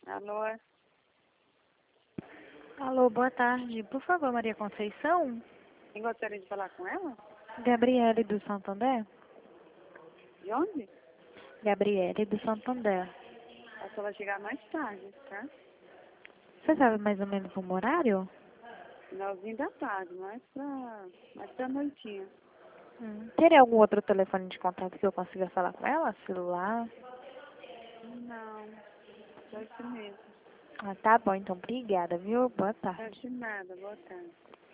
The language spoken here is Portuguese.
Alô? Alô, boa tarde. Por favor, Maria Conceição? Quem gostaria de falar com ela? Gabriele do Santander? De onde? Gabriele do Santander. Ela só vai chegar mais tarde, tá? Você sabe mais ou menos um horário? Finalzinho da tarde, mais pra noitinha. Teria algum outro telefone de contato que eu consiga falar com ela? Celular? Não, só isso mesmo. Ah, tá bom, então obrigada, viu? Boa tarde. Não é de nada, boa tarde.